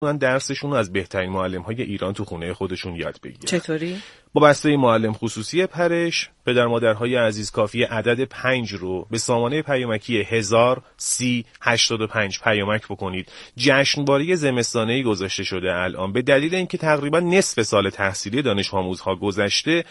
درسشون رو از بهترین معلم‌های ایران تو خونه خودشون یاد بگیرن. چطوری؟ با بسته معلم خصوصی پرش پدر مادرهای عزیز کافی عدد 5 رو به سامانه پیامکی 103085 پیامک بکنید. جشنواره زمستانه‌ای گذاشته شده الان. به دلیل اینکه تقریبا نصف سال تحصیلی دانش آموزها گذشته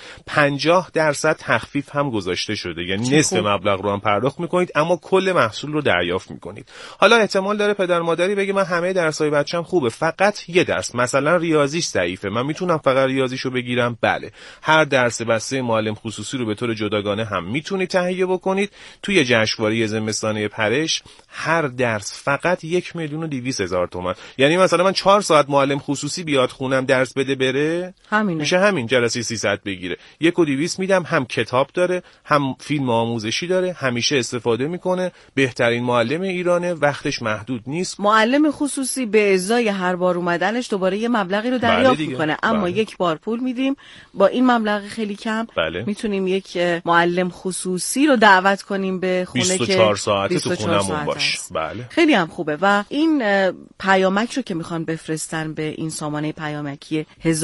50% تخفیف هم گذاشته شده، یعنی نصف مبلغ رو هم پرداخت میکنید اما کل محصول رو دریافت میکنید. حالا احتمال داره پدر مادری بگه من همه درسای بچه‌م خوبه، فقط یه درس مثلا ریاضیش ضعیفه، من میتونم فقط ریاضیشو بگیرم. بله، هر درس بسته معلم خصوصی رو به طور جداگانه هم میتونید تهیه بکنید. توی جشنواره زمستانه پرش هر درس فقط 1,200,000 تومان. یعنی مثلا من 4 ساعت معلم خصوصی بیاد خونم درس بده بره، همینه. میشه همین جلسه 300 بگیره. 1,200 میدم، هم کتاب داره، هم فیلم آموزشی داره، همیشه استفاده میکنه. بهترین معلم ایرانه، وقتش محدود نیست. معلم خصوصی به ازای هر بار اومدنش دوباره یه مبلغی رو دریافت میکنه، اما یک بار پول میدیم. با این مبلغ خیلی کم میتونیم یک معلم خصوصی رو دعوت کنیم به خونه 24 که ساعته تو خونمون باشه. بله، خیلی هم خوبه. و این پیامک رو که میخوان بفرستن به این سامانه پیامکی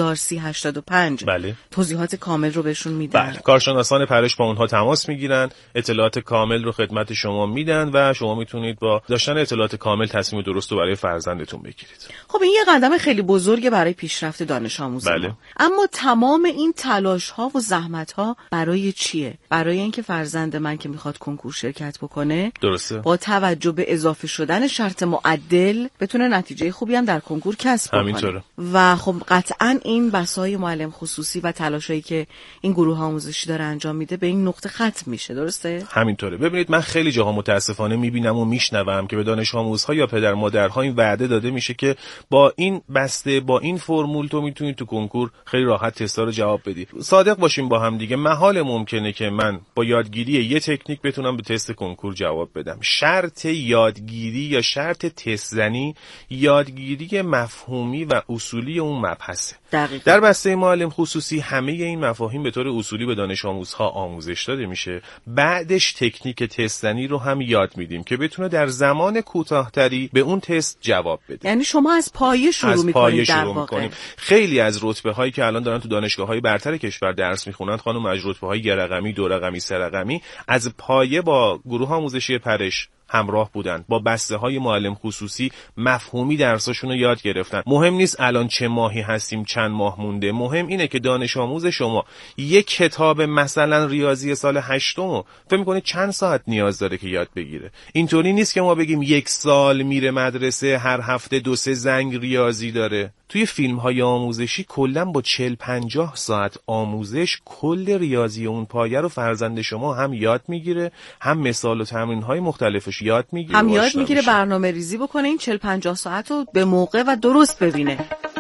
103085 بله، توضیحات کامل رو بهشون میدن. بله، کارشناسان پرش با اونها تماس میگیرن، اطلاعات کامل رو خدمت شما میدن و شما میتونید با داشتن اطلاعات کامل تصمیم درست رو برای فرزندتون بگیرید. خب این یه قدم خیلی بزرگه برای پیشرفت دانش آموز. بله. اما تمام این تلاش ها و زحمت ها برای چیه؟ برای اینکه فرزند من که میخواد کنکور شرکت بکنه، درسته، با توجه به اضافه شدن شرط معدل بتونه نتیجه خوبی هم در کنکور کسب بکنه. همینطوره. و خب قطعاً این بسای معلم خصوصی و تلاشایی که این گروه آموزشی داره انجام میده به این نقطه ختم میشه. درسته؟ همینطوره. ببینید من خیلی جاها متاسفانه میبینم و میشنوم که به دانش آموزها یا پدر مادرها این وعده داده میشه که با این بسته، با این فرمول تو میتونی تو کنکور خیلی راحت تستا رو جواب بدی. صادق باشیم با هم دیگه، محال ممکنه که من با یادگیری یه تکنیک بتونم به تست کنکور جواب بدم. شرط یادگیری یا شرط تست زنی یادگیری مفهومی و اصولی اون مبحثه. دقیقا. در بسته معلم خصوصی همه این مفاهیم به طور اصولی به دانش آموزها آموزش داده میشه. بعدش تکنیک تست زنی رو هم یاد میدیم که بتونه در زمان کوتاه‌تری به اون تست جواب بده. یعنی شما از پایه شروع می‌کنید در واقع. خیلی از رتبه‌هایی که الان دارن تو دانشگاه‌های برتر کشور درس می‌خونن خانم، از رتبه‌های 1 رقمی، 2 رقمی، 3 رقمی از پایه با گروه آموزشی پرش همراه بودن، با بسته های معلم خصوصی مفهومی درساشون رو یاد گرفتن. مهم نیست الان چه ماهی هستیم، چند ماه مونده، مهم اینه که دانش آموز شما یک کتاب مثلا ریاضی سال 8م فکر می‌کنه چند ساعت نیاز داره که یاد بگیره. اینطوری نیست که ما بگیم 1 سال میره مدرسه، هر هفته 2-3 زنگ ریاضی داره. توی فیلم‌های آموزشی کلاً با 40-50 ساعت آموزش کل ریاضی اون پایه رو فرزند شما هم یاد میگیره، هم مثال و تمرین‌های مختلفش یاد میگیره، هم یاد میگیره برنامه‌ریزی بکنه، این 40-50 ساعت رو به موقع و درست ببینه.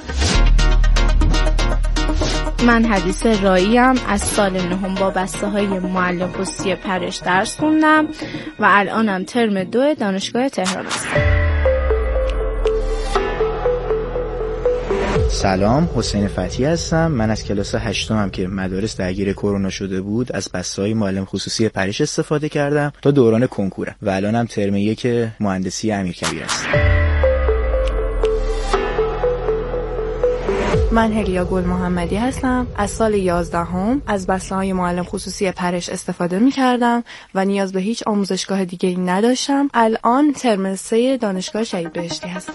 من حدیث راییم، از سال 9 با بسته‌های معلم خصوصی پرش درس خوندم و الانم ترم 2 دانشگاه تهران هستم. سلام، حسین فتحی هستم. من از کلاس 8م که مدارس درگیر کرونا شده بود از بسته‌های معلم خصوصی پرش استفاده کردم تا دوران کنکورم و الانم ترم 1 مهندسی امیرکبیر هستم. من هلیا گل محمدی هستم. از سال 11 از بسته‌های معلم خصوصی پرش استفاده می‌کردم و نیاز به هیچ آموزشگاه دیگه‌ای نداشتم. الان ترم 3 دانشگاه شهید بهشتی هستم.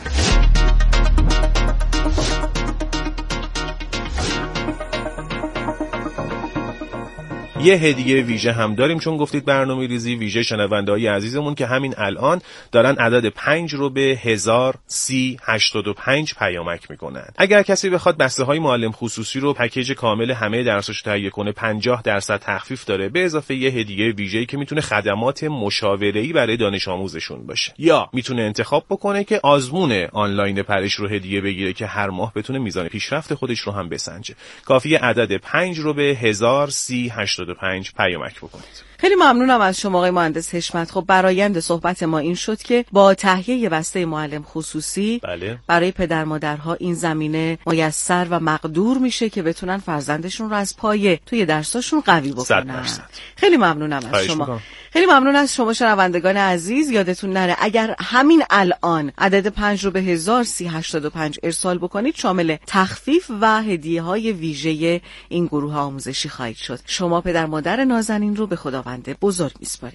یه هدیه ویژه هم داریم چون گفتید برنامه‌ریزی ویژه شنونده‌های عزیزمون که همین الان دارن عدد 5 رو به 103085 پیامک میکنن. اگر کسی بخواد بسته‌های معلم خصوصی رو پکیج کامل همه درسش تهیه کنه 50% تخفیف داره، به اضافه یه هدیه ویژه‌ای که میتونه خدمات مشاوره‌ای برای دانش آموزشون باشه. یا میتونه انتخاب بکنه که آزمون آنلاین پرش رو هدیه بگیره که هر ماه بتونه میزان پیشرفت خودش رو هم بسنجه. کافیه عدد 5 رو به 103085 885 پیامک بکنید. خیلی ممنونم از شما آقای مهندس حشمت. خب برآیند صحبت ما این شد که با تهیه بسته معلم خصوصی برای پدر مادرها این زمینه میسر و مقدور میشه که بتونن فرزندشون رو از پایه توی درساشون قوی بکنن. خیلی ممنونم از شما. خیلی ممنون از شما شنوندگان عزیز. یادتون نره اگر همین الان عدد 5 رو به 1385 ارسال بکنید شامل تخفیف و هدیه‌های ویژه این گروه آموزشی خواهید شد. شما پدر مادر نازنین رو به خداوند بزرگ میسپارید.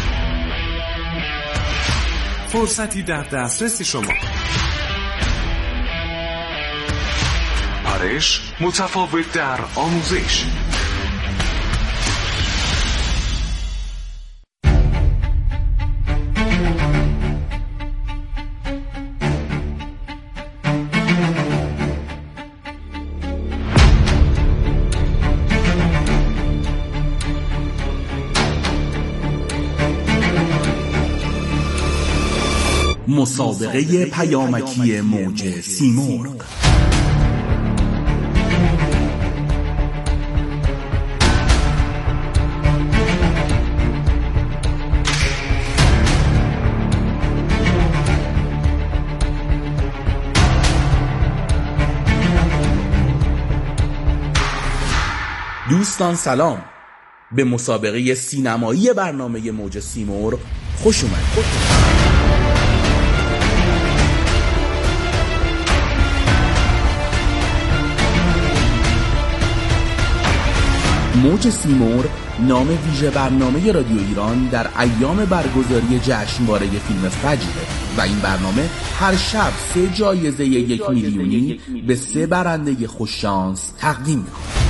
فرصتی در دسترس شما. پرش متفاوت در آموزش. مسابقه پیامکی موج سیمرغ. دوستان سلام، به مسابقه سینمایی برنامه موج سیمرغ خوش اومدید. موج سیمرغ نام ویژه برنامه رادیو ایران در ایام برگزاری جشنواره فیلم فجره و این برنامه هر شب 3 جایزه 1 میلیونی به 3 برنده خوششانس تقدیم می‌کنه.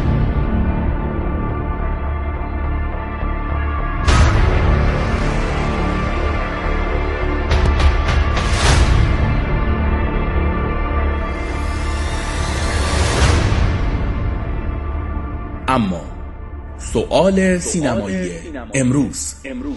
اما سؤال سینمایی امروز.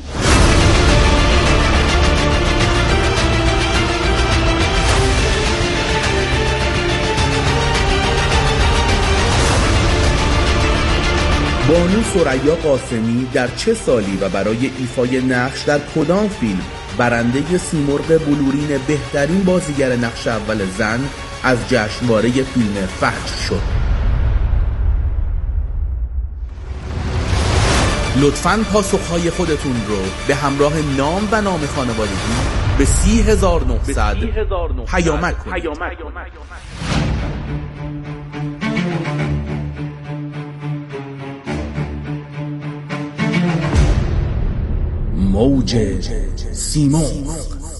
بانو ثریا قاسمی در چه سالی و برای ایفای نقش در کدام فیلم برنده سیمرغ بلورین بهترین بازیگر نقش اول زن از جشنواره فیلم فجر شد؟ لطفاً پاسخهای خودتون رو به همراه نام و نام خانوادگی به 30900 پیامک کنید. موج سیمرغ.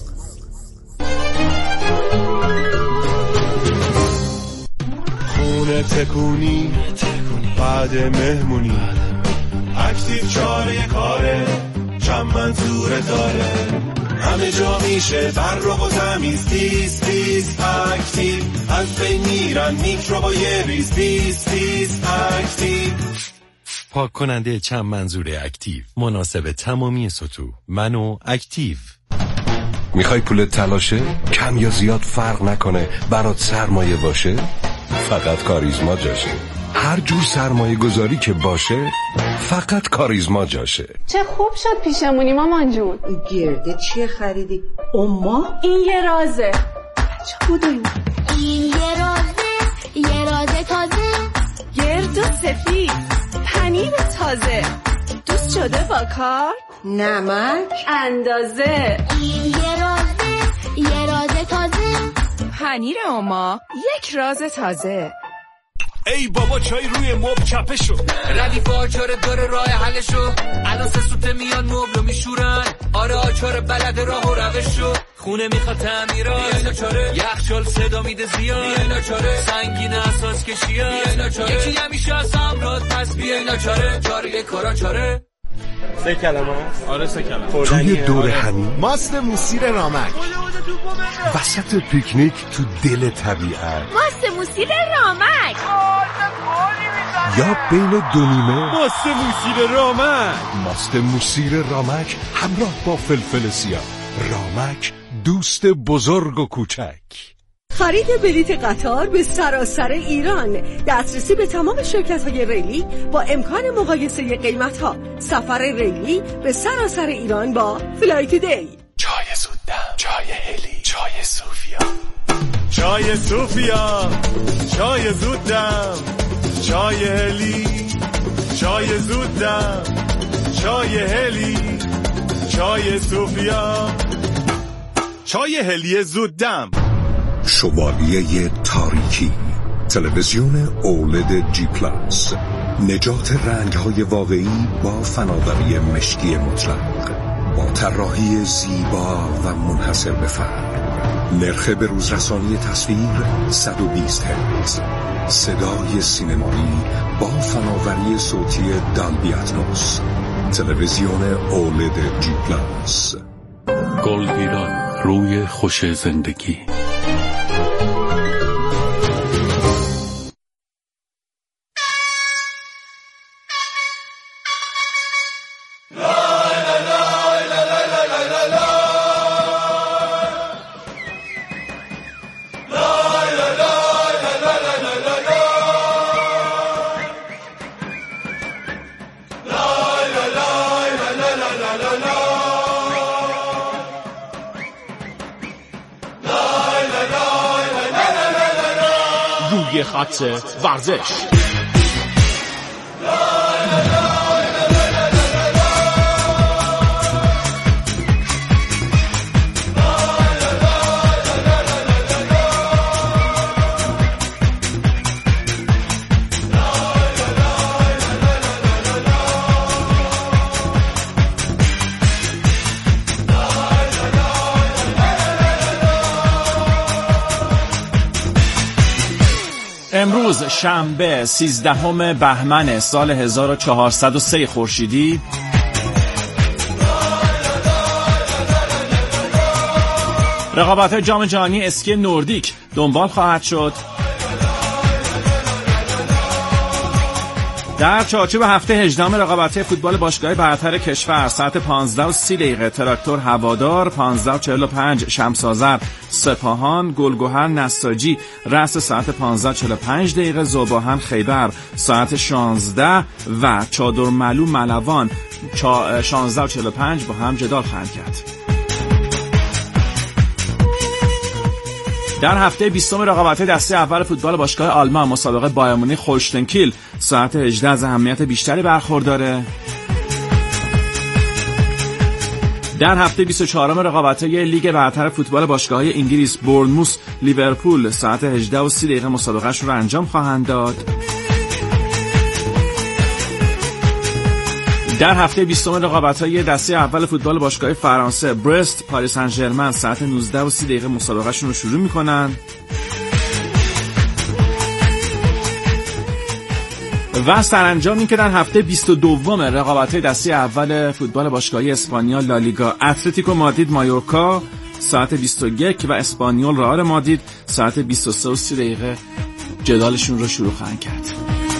خونه تکونی بعد مهمونی، اکتیو چاره کاره، چند منظوره داره، همه جا میشه فرق و تمیز، تیز تیز اکتیو، از بین میرن میکروبای ریز، تیز تیز اکتیو. پاک کننده چند منظوره اکتیو، مناسب تمامی سطوح. منو اکتیو. میخوای پولت تلاشه؟ کم یا زیاد فرق نکنه، برات سرمایه باشه؟ فقط کاریزما جاشه. هر جور سرمایه گذاری که باشه فقط کاریزما جاشه. چه خوب شد پیشمونی مامان جون. گرده چیه خریدی؟ اما این یه رازه. چه بودیم؟ این یه رازه تازه، گرد و سفید، پنیر تازه، دوست شده با کار، نمک اندازه. این یه رازه تازه، پنیر اما یک راز تازه. ای بابا چای روی مبل چپه شو، ردیف آچار داره راه حلشو، الان 3 سوته میان مبلو میشورن، آره آچار بلد راه و روشو، خونه میخواد تعمیرات، یخچال صدا میده زیاد، سنگین اساس کشیاد، یکی همیشه از امراض، پس بیاین چاره کارا چاره. 3 کلمه است؟ آره 3 کلمه. توی دور همین ماست موسیر رامک، وسط پیکنیک تو دل طبیعت، ماست موسیر رامک، یا بین 2 نیمه ماست موسیر رامک. ماست موسیر رامک همراه با فلفل سیاه. رامک، دوست بزرگ و کوچک. خرید بلیت قطار به سراسر ایران، دسترسی به تمام شرکت‌های ریلی با امکان مقایسه قیمت‌ها، سفر ریلی به سراسر ایران با فلایت دی. چای زودم، چای هلی، چای صوفیا، چای صوفیا، چای زودم، چای هلی، چای زودم، چای هلی، چای صوفیا، چای هلی زودم. شوالیه تاریکی، تلویزیون اولد جی پلاس، نجات رنگ‌های واقعی با فناوری مشکی مطلق، با طراحی زیبا و منحصر به فرد. نرخ به روز رسانی تصویر 120 هرتز، صدای سینمایی با فناوری صوتی دالبی اتموس. تلویزیون اولد جی پلاس. گلگیران، روی خوش زندگی. روی خط ورزش. امروز شنبه 13 بهمن سال 1403 خورشیدی، رقابت جام جهانی اسکی نوردیک دنبال خواهد شد. در چارچوب هفته 18 رقابت فوتبال باشگاهی برتر کشور ساعت 15:30 تراکتور هوادار، 15:45 شمس آذر سپاهان، گلگهر نساجی رأس ساعت 15:45 ذوباهن خیبر ساعت 16 و چادر ملو ملوان 16:45 با هم جدال خواهند کرد. در هفته 20 رقابت دسته اول فوتبال باشگاه آلمان مسابقه بایر مونیخ هولشتین کیل ساعت 18 از اهمیت بیشتری برخورداره. در هفته 24 رقابت‌های لیگ برتر فوتبال باشگاه‌های انگلیس بورنموث لیورپول ساعت 18:30 مسابقه‌اش رو انجام خواهند داد. در هفته 20 رقابت‌های دسته اول فوتبال باشگاه فرانسه برست پاریس سن ژرمن ساعت 19:30 مسابقه‌شون رو شروع می‌کنن. و سرانجام این که در هفته 22 رقابت‌های دسته اول فوتبال باشگاهی اسپانیا لالیگا اتلتیکو مادرید مایورکا ساعت 21 و اسپانیول رئال مادرید ساعت 23:30 جدالشون رو شروع خواهند کرد.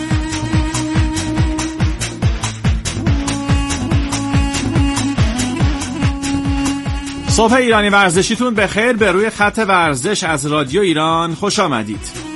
صبح ایرانی ورزشیتون بخیر. به روی خط ورزش از رادیو ایران خوش آمدید.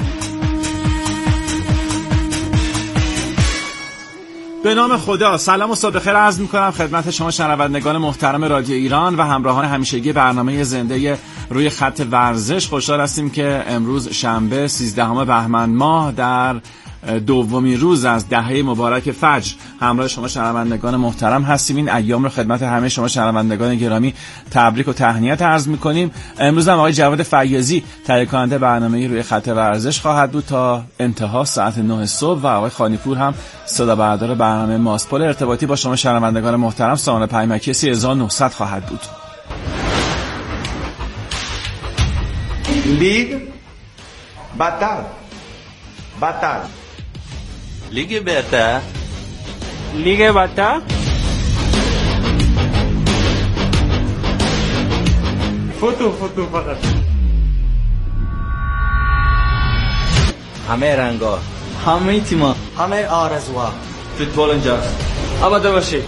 به نام خدا سلام و صبح بخیر عرض می‌کنم خدمت شما شنوندگان محترم رادیو ایران و همراهان همیشگی برنامه زنده روی خط ورزش. خوشحال هستیم که امروز شنبه 13 بهمن ماه در دومین روز از دهه مبارک فجر همراه شما شنوندگان محترم هستیم. این ایام رو خدمت همه شما شنوندگان گرامی تبریک و تهنیت عرض می‌کنیم. امروز هم آقای جواد فیاضی تهیه کننده برنامه روی خط ورزش خواهد بود تا انتها ساعت 9 صبح و آقای خانیپور هم صدا بردار برنامه ماست. پل ارتباطی با شما شنوندگان محترم سامانه پیمکی 3900 خواهد بود. لیگ بطل لیگ بهتر فوتو فقط همه رنگا همه تیما همه آرزوها فوتبال اینجاست. آماده باشید.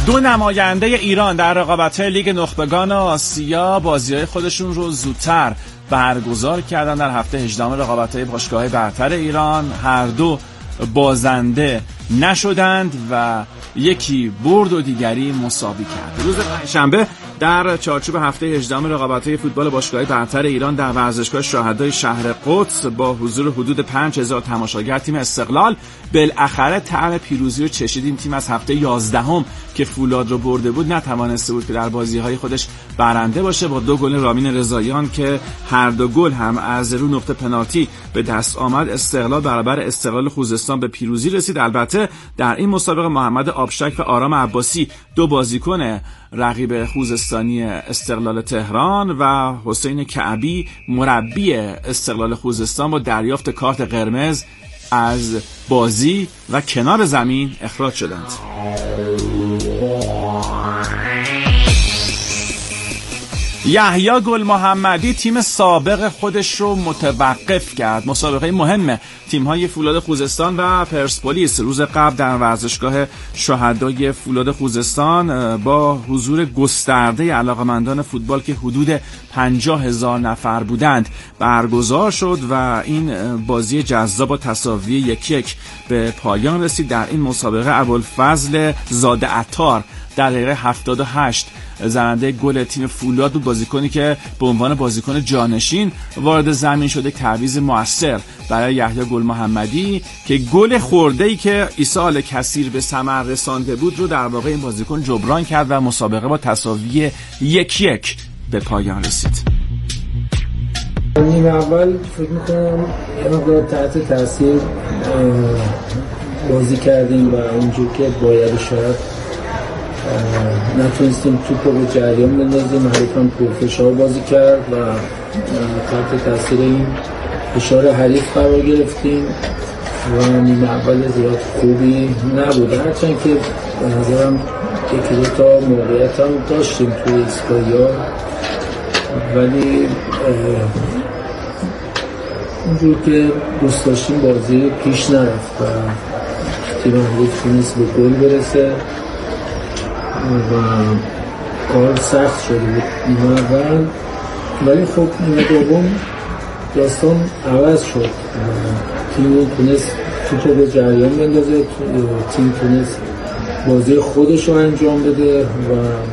دو نماینده ایران در رقابت‌های لیگ نخبگان آسیا بازی‌های خودشون رو زودتر برگزار کردن. در هفته 18 رقابت‌های باشگاه‌های برتر ایران هر دو بازنده نشدند و یکی برد و دیگری مساوی کرد. روز پنجشنبه در چارچوب هفته 18 رقابت‌های فوتبال باشگاه‌های برتر ایران در ورزشگاه شهدای شهر قدس با حضور حدود 5000 تماشاگر تیم استقلال بالاخره طعم پیروزی رو چشیدیم. تیم از هفته 11 که فولاد رو برده بود نتوانسته بود که در بازی‌های خودش برنده باشه. با 2 گل رامین رضاییان که هر دو گل هم از رو نقطه پنالتی به دست آمد، استقلال برابر استقلال خوزستان به پیروزی رسید. البته در این مسابقه محمد آبشک و آرام عباسی 2 بازیکن رقیب خوزستانی استقلال تهران و حسین کعبی مربی استقلال خوزستان با دریافت کارت قرمز از بازی و کنار زمین اخراج شدند. یحیی گل محمدی تیم سابق خودش رو متوقف کرد. مسابقه مهم تیم‌های فولاد خوزستان و پرسپولیس روز قبل در ورزشگاه شهدای فولاد خوزستان با حضور گسترده علاقه‌مندان فوتبال که حدود 50,000 نفر بودند برگزار شد و این بازی جذاب با تساوی 1-1 به پایان رسید. در این مسابقه ابوالفضل زاده عطار در دقیقه 78 زننده گل تیم فولاد بود، بازیکنی که به عنوان بازیکن جانشین وارد زمین شده. تعویض موثر برای یحیی گل محمدی که گل خورده‌ای که عیسی آل کثیر به ثمر رسانده بود رو در واقع این بازیکن جبران کرد و مسابقه با تساوی 1-1 به پایان رسید. نیمه اول فکر می‌کنم یه مقدار تحت تاثیر بازی کردیم و اونجور که باید شاید نتونستیم توپ رو به جریان بندازیم. حریف هم پرفشار بازی کرد و تحت تاثیر این فشار حریف قرار گرفتیم و نیمه اول زیاد خوبی نبود، هرچند که به نظرم 1-2 تا موقعیت هم داشتیم توی ایستگاهی‌ها، ولی اونجور که دوست داشتیم بازی پیش نرفت و تیم حریف تونست به گل برسه و کار سخت شده بود نیمه اول. ولی خب نیمه دوم داستان عوض شد، تیم تونست توپ به جریان بندازه، تیم تونست بازی خودش رو انجام بده و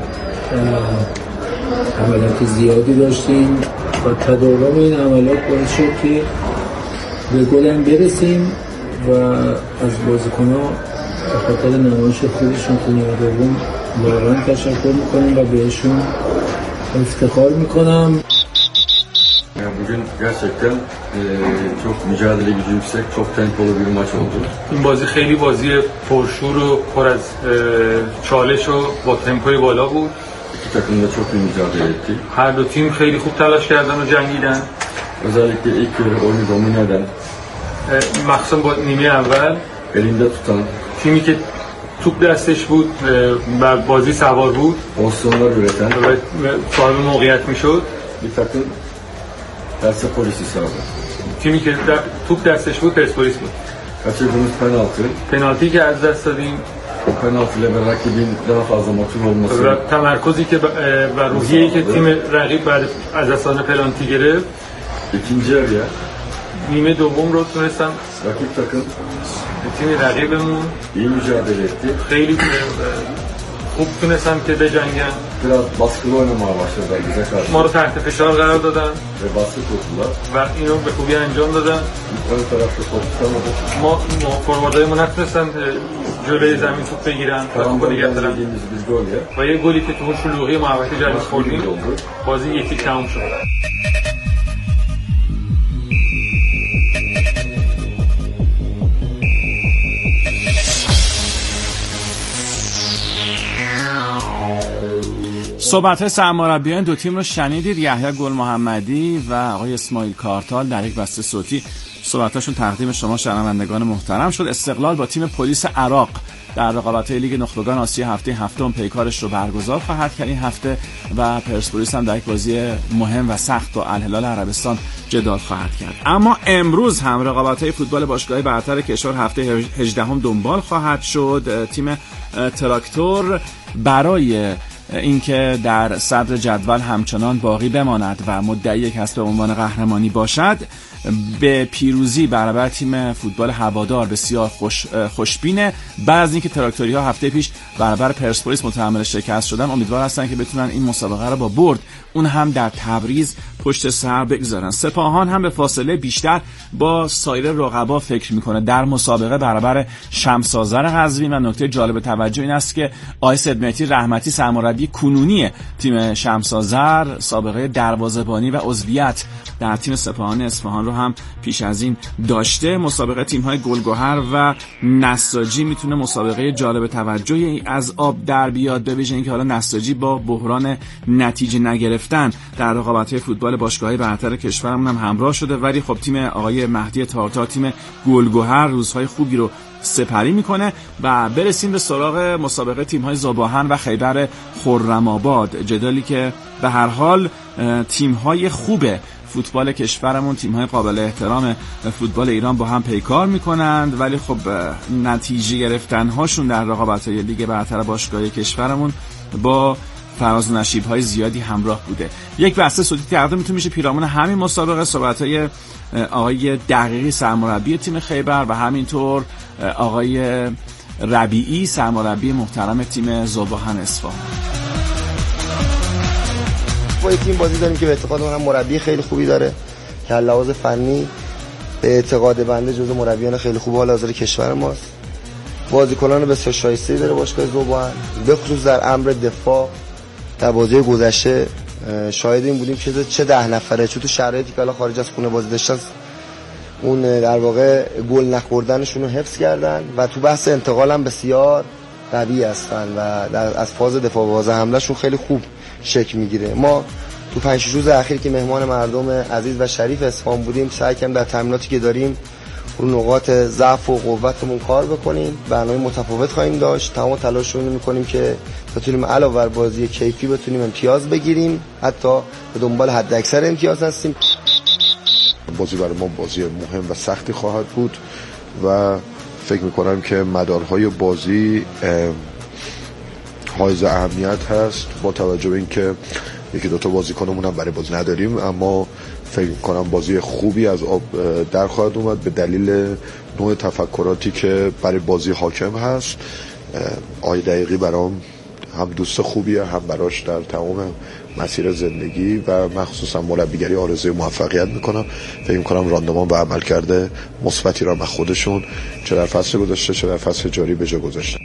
عملیات زیادی داشتیم و تداوم این عملیات باعث شد که به گل هم برسیم و از بازیکن‌ها به خاطر نمایش خوبشون تو نیمه دوم واقعا تشکر میکنم و بهشون افتخار میکنم. Bugün gerçekten çok mücadele gücü yüksek, çok tempolu bir maç oldu. این بازی خیلی بازی پرشور و پر از چالش و با تمپوی بالا بود. İki takım da çok iyi mücadele etti. هر دو تیم خیلی خوب تلاش کردن و جنگیدن. Özellikle ilk yarı oyunu domine eden, مخصوصا با نیمه اول elinde tutan, تیمی که توپ دستش بود و بازی سوار بود، pozisyonlar üreten و صاحب موقعیت میشد. bir takım Persepolis'i sağladı. تیمی که توپ دستش بود پرسپولیس بود. Kaçırdığımız penalti که از دست دادیم، penaltıyla ve rakibin daha fazla motive olması و تمرکزی که و روحیه‌ای که تیم رقیب بعد از دست دادن پنالتی گرفت. ikinci yarıya نیمه دوم رو تونستم rakip takım تیم رقیبمون iyi mücadele etti. خیلی خوب تونستم که بجنگن. Biraz baskılı oynamaya başladılar bize karşı. ما رو تحت فشار قرار دادن ve baskı kurdular. و اینو به خوبی انجام دادن. ön tarafta top tutamadık. ما فوروردایمون نتونستن جلوی زمین توپ بگیرن و توپ نگه دارن و یه گلی که تو اون شلوغی محوطه جریمه خوردیم بازی 1-1 تموم شد. صحبت سرمربیان دو تیم رو شنیدید. یحیی گل محمدی و آقای اسماعیل کارتال در یک بسته صوتی صحبتاشون تقدیم شما شنوندگان محترم شد. استقلال با تیم پلیس عراق در رقابت‌های لیگ نخبگان آسیا هفته هفتم پیکارش رو برگزار خواهد کرد این هفته و پرسپولیس هم در یک بازی مهم و سخت با الهلال عربستان جدال خواهد کرد. اما امروز هم رقابت‌های فوتبال باشگاه‌های برتر کشور هفته 18 دنبال خواهد شد. تیم تراکتور برای اینکه در صدر جدول همچنان باقی بماند و مدعی کسب عنوان قهرمانی باشد، به پیروزی برابر تیم فوتبال هوادار بسیار خوشبینه. بعد از اینکه تراکتوری‌ها هفته پیش برابر پرسپولیس متحمل شکست شدن، امیدوار هستن که بتونن این مسابقه رو با برد اون هم در تبریز پشت سر بگذارن. سپاهان هم به فاصله بیشتر با سایر رقبا فکر میکنه در مسابقه برابر شمس آذر قزوین و نکته جالب توجه این است که آقای سیدمهدی رحمتی سرمربی کنونی تیم شمس آذر سابقه دروازه‌بانی و عضویت در تیم سپاهان اصفهان رو هم پیش از این داشته. مسابقه تیم‌های گلگهر و نساجی میتونه مسابقه جالب توجهی از آب در بیاد، به ویژه اینکه حالا نساجی با بحران نتیجه نگرفتن در رقابت‌های فوتبال باشگاه‌های برتر کشورمون هم همراه شده، ولی خب تیم آقای مهدی تارتار، تیم گلگهر، روزهای خوبی رو سپری میکنه. و برسیم به سراغ مسابقه تیم‌های زاباهن و خیبر خرم‌آباد، جدالی که به هر حال تیم‌های خوبه فوتبال کشورمون، تیم‌های قابل احترام فوتبال ایران با هم پیکار میکنند، ولی خب نتیجه گرفتن‌هاشون در رقابت‌های لیگ برتر باشگاه‌های کشورمون با فراز و نشیب‌های زیادی همراه بوده. یک بحث صوتی تقدیمتون میشه پیرامون همین مسابقه، صحبت‌های آقای دقیقی سرمربی تیم خیبر و همینطور آقای ربیعی سرمربی محترم تیم زاباهن اصفهان. با تیم بازی داریم که به اعتقاد من مربی خیلی خوبی داره که لحاظ فنی به اعتقاد بنده جزو مربیان خیلی خوب حال حاضر کشور ماست. بازیکنان بسیار شایسته‌ای داره باشگاه زاباهن، به خصوص در امر دفاع. در بازی گذشته شاهد این بودیم که چه 10 نفره تو شرایطی که حالا خارج از خونه بازی داشتن اون در واقع گل نخوردنشون رو حفظ کردن و تو بحث انتقال هم بسیار قوی هستن و از فاز دفاع و فاز حملهشون خیلی خوب شکل میگیره. ما تو 5 روز اخیر که مهمان مردم عزیز و شریف اصفهان بودیم سعی کردیم در تمریناتی که داریم رو نقاط ضعف و قوتمون کار بکنیم. برنامه متفاوت خواهیم داشت، تمام تلاشمون می‌کنیم که بتونیم علاوه بر بازی کیفی بتونیم امتیاز بگیریم، حتی به دنبال حد اکثر امتیاز هستیم. بازی برای ما بازی مهم و سختی خواهد بود و فکر می‌کنم که مدارهای بازی حائز اهمیت هست، با توجه به اینکه یکی دو تا بازیکنمون هم برای بازی نداریم، اما فکر کنم بازی خوبی از آب در خواهد اومد به دلیل نوع تفکراتی که برای بازی حاکم هست. آقای دقیقی برام هم دوست خوبیه، هم براش در تمام مسیر زندگی و مخصوصا مربیگری آرزوی موفقیت میکنم. فکر میکنم راندمان و عمل کرده مثبتی را به خودشون چه در فصل گذشته چه در فصل جاری به جا گذاشتن.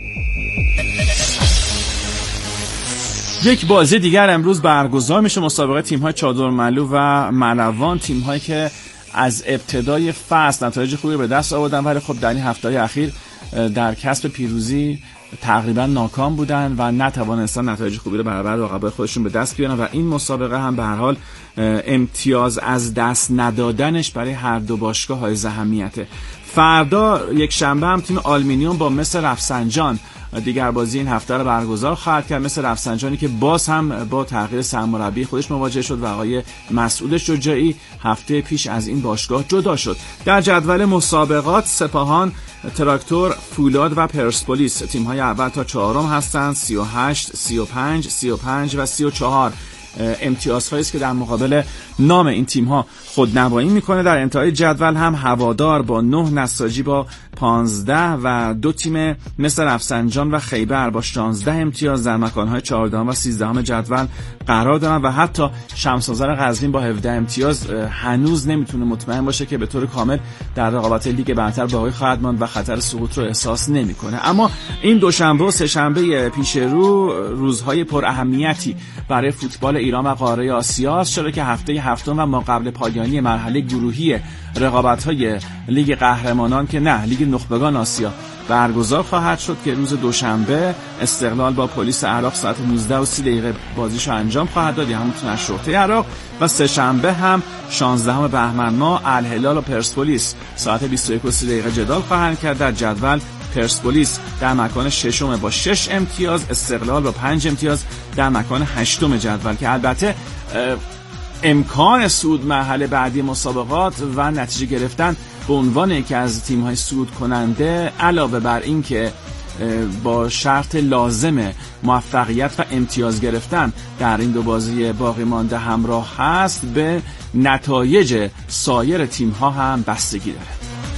یک بازی دیگر امروز برگزار میشه، مسابقه تیم‌های چادرملو و ملوان، تیم‌هایی که از ابتدای فصل نتایج خوبی به دست آوردن ولی خب در این هفته‌های اخیر در کسب پیروزی تقریبا ناکام بودن و نتوانستن نتایج خوبی رو برابر رقبای خودشون به دست بیارن و این مسابقه هم به هر حال امتیاز از دست ندادنش برای هر دو باشگاه حائز اهمیته. فردا یک شنبه هم تیم آلومینیوم با مس رفسنجان دیگر بازی این هفته رو برگزار خواهد کرد. مثل رفسنجانی که باز هم با تغییر سرمربی خودش مواجه شد و آقای مسعود شجاعی هفته پیش از این باشگاه جدا شد. در جدول مسابقات سپاهان، تراکتور، فولاد و پرسپولیس تیم‌های اول تا چهارم هستند، 38 35 35 و 34 امتیازهایی است که در مقابل نام این تیم‌ها خودنمایی میکنه. در انتهای جدول هم هوادار با 9، نساجی با 15 و دو تیم مثل رفسنجان و خیبر با 16 امتیاز در مکانهای 14 و 13 جدول قرار دارن و حتی شمس آذر قزوین با 17 امتیاز هنوز نمیتونه مطمئن باشه که به طور کامل در رقابت لیگ برتر باقی خواهد ماند و خطر سقوط رو احساس نمیکنه. اما این دوشنبه و سه‌شنبه پیش رو روزهای پر اهمیتی برای فوتبال ایران و قاره آسیا است، چرا که هفته هفتم و ما قبل پایانی مرحله گروهی رقابت‌های لیگ قهرمانان که نه لیگ نخبگان آسیا برگزار خواهد شد که روز دوشنبه استقلال با پلیس عراق ساعت 19:30 بازیشو انجام خواهد داد، همون از شرطه عراق، و سه شنبه هم 16 بهمن ماه الهلال و پرسپولیس ساعت 21:30 جدال خواهند کرد. در جدول پرسپولیس در مکان 6 با 6 امتیاز، استقلال با 5 امتیاز در مکان 8 جدول که البته امکان صعود مرحله بعدی مسابقات و نتیجه گرفتن به عنوان یکی از تیم‌های صعود کننده علاوه بر این که با شرط لازم موفقیت و امتیاز گرفتن در این دو بازی باقی مانده همراه هست، به نتایج سایر تیم‌ها هم بستگی داره.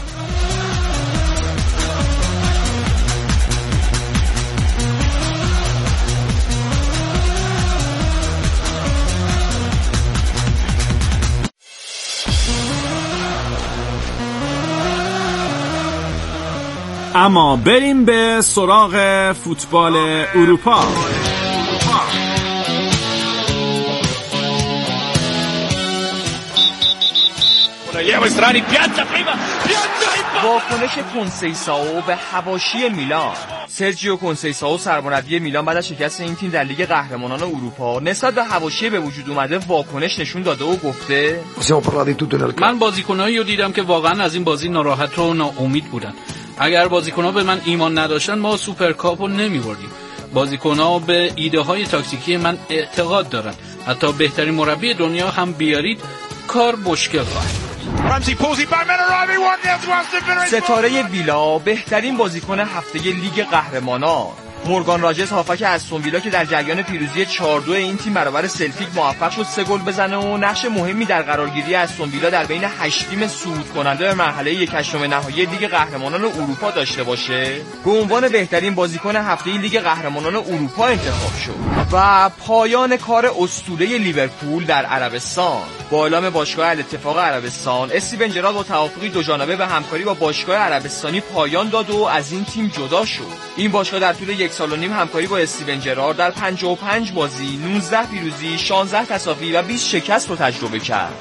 اما بریم به سراغ فوتبال اروپا. واکنش کنسیساو به حواشی میلان. سرجیو کنسیساو سرمربی میلان بعد از شکست این تیم در لیگ قهرمانان اروپا نسبت به حواشی به وجود اومده واکنش نشون داده و گفته من بازیکنایی رو دیدم که واقعا از این بازی ناراحت و ناامید بودن. اگر بازیکن‌ها به من ایمان نداشتن ما سوپرکاپ رو نمی‌بردیم. بازیکن‌ها به ایده‌های تاکتیکی من اعتقاد دارن. حتی بهترین مربی دنیا هم بیارید کار مشکل خواهد. ستاره ویلا بهترین بازیکن هفته لیگ قهرمانان مورگان راجرز هافک استون ویلا که در جریان پیروزی 4-2 این تیم برابر سلتیک موفق شد 3 گل بزنه و نقش مهمی در قرارگیری استون ویلا در بین 8 تیم صعود کننده به مرحله 1/8 نهایی لیگ قهرمانان اروپا داشته باشه، به عنوان بهترین بازیکن هفته لیگ قهرمانان اروپا انتخاب شد. و پایان کار اسطوره لیورپول در عربستان. با اعلام باشگاه الاتفاق عربستان، استیون جرارد با توافقی دو جانبه به همکاری با باشگاه عربستانی پایان داد و از این تیم جدا شد. این باشگاه در طول 1.5 سال همکاری با استیون جرارد در 55 بازی، 19 پیروزی، 16 تساوی و 20 شکست رو تجربه کرد.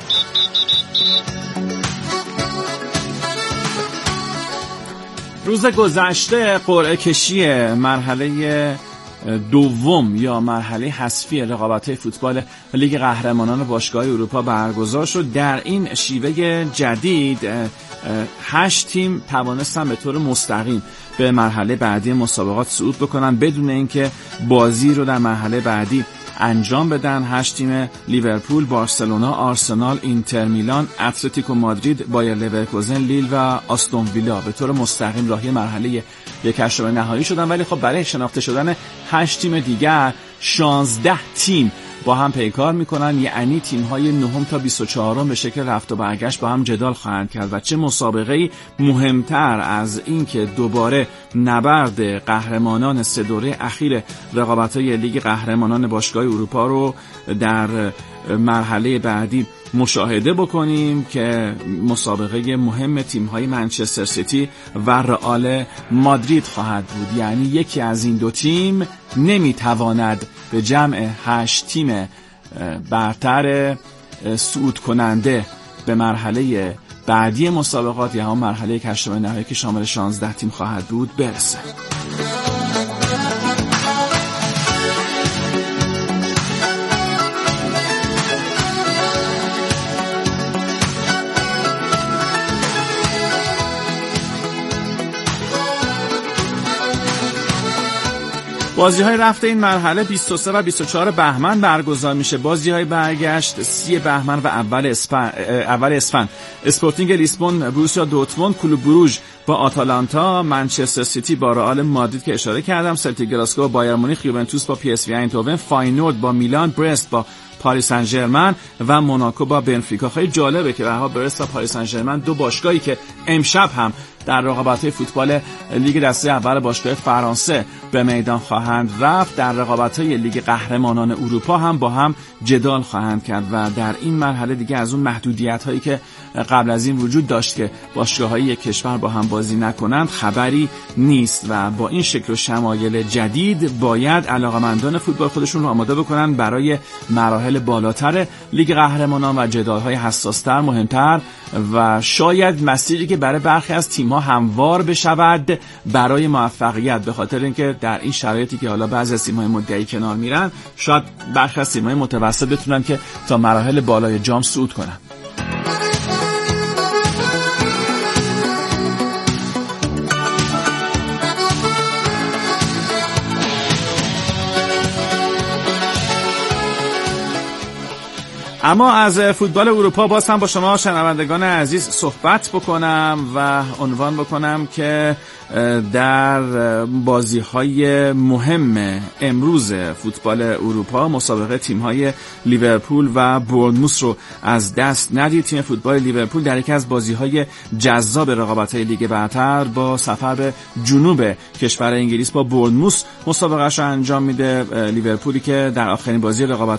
روز گذشته قرعه کشی مرحله دوم یا مرحله حذفی رقابت‌های فوتبال لیگ قهرمانان باشگاه اروپا برگزار شد. در این شیوه جدید 8 تیم توانستن به طور مستقیم به مرحله بعدی مسابقات صعود بکنن بدون اینکه بازی رو در مرحله بعدی انجام بدن. 8 تیم لیورپول، بارسلونا، آرسنال، اینتر میلان، اتلتیکو مادرید، بایر لورکوزن، لیل و آستون ویلا به طور مستقیم راهی مرحله 1/8 نهایی شدن. ولی خب برای شناخته شدن 8 تیم دیگر 16 تیم با هم پیکار میکنن، یعنی تیم‌های 9 تا 24 به شکل رفت و برگشت با هم جدال خواهند کرد و چه مسابقه‌ای مهمتر از این که دوباره نبرد قهرمانان 3 دوره اخیر رقابت‌های لیگ قهرمانان باشگاه اروپا رو در مرحله بعدی مشاهده بکنیم که مسابقه مهم تیم‌های منچستر سیتی و رئال مادرید خواهد بود. یعنی یکی از این دو تیم نمیتواند به جمع 8 تیم برتر صعود کننده به مرحله بعدی مسابقات یا هم مرحله 1/8 نهایی که شامل 16 تیم خواهد بود برسه. بازی‌های رفته این مرحله 23 و 24 بهمن برگزار میشه. بازی‌های برگشت 30 بهمن و اول اسفند. اسپورتینگ لیسبون بروسیا دورتموند، کلوب بروژ با آتالانتا، منچستر سیتی با رئال مادرید که اشاره کردم، سلتیک گلاسگو با بایر مونیخ، یوونتوس با پی اس وی اindhoven، فاینورد با میلان، برست با پاریس سن ژرمن و موناکو با بنفیکا. خیلی جالبه که به هر حال برست و پاریس سن ژرمن دو باشگاهی که امشب هم در رقابت‌های فوتبال لیگ دسته اول باشگاه فرانسه به میدان خواهند رفت، در رقابت‌های لیگ قهرمانان اروپا هم با هم جدال خواهند کرد و در این مرحله دیگه از اون محدودیت‌هایی که قبل از این وجود داشت که باشگاه‌های یک کشور با هم بازی نکنند خبری نیست و با این شکل و شمایل جدید باید علاقه‌مندان فوتبال خودشون رو آماده بکنن برای مراحل بالاتر لیگ قهرمانان و جدال‌های حساس‌تر، مهمتر و شاید مسیری که برای برخی از تیم‌ها هموار بشود برای موفقیت، به خاطر اینکه در این شرایطی که حالا بعضی از تیم‌های مدعی کنار میرن، شاید برخی از تیم‌های متوسط بتونن که تا مراحل بالای جام صعود کنن. اما از فوتبال اروپا باز هم با شما شنوندگان عزیز صحبت بکنم و عنوان بکنم که در بازی‌های مهم امروز فوتبال اروپا مسابقه تیم‌های لیورپول و بورنموث رو از دست ندید. تیم فوتبال لیورپول در یکی از بازی‌های جذاب رقابت‌های لیگ برتر با سفر به جنوب کشور انگلیس با بورنموث مسابقه‌اش رو انجام میده. لیورپولی که در آخرین بازی رقابت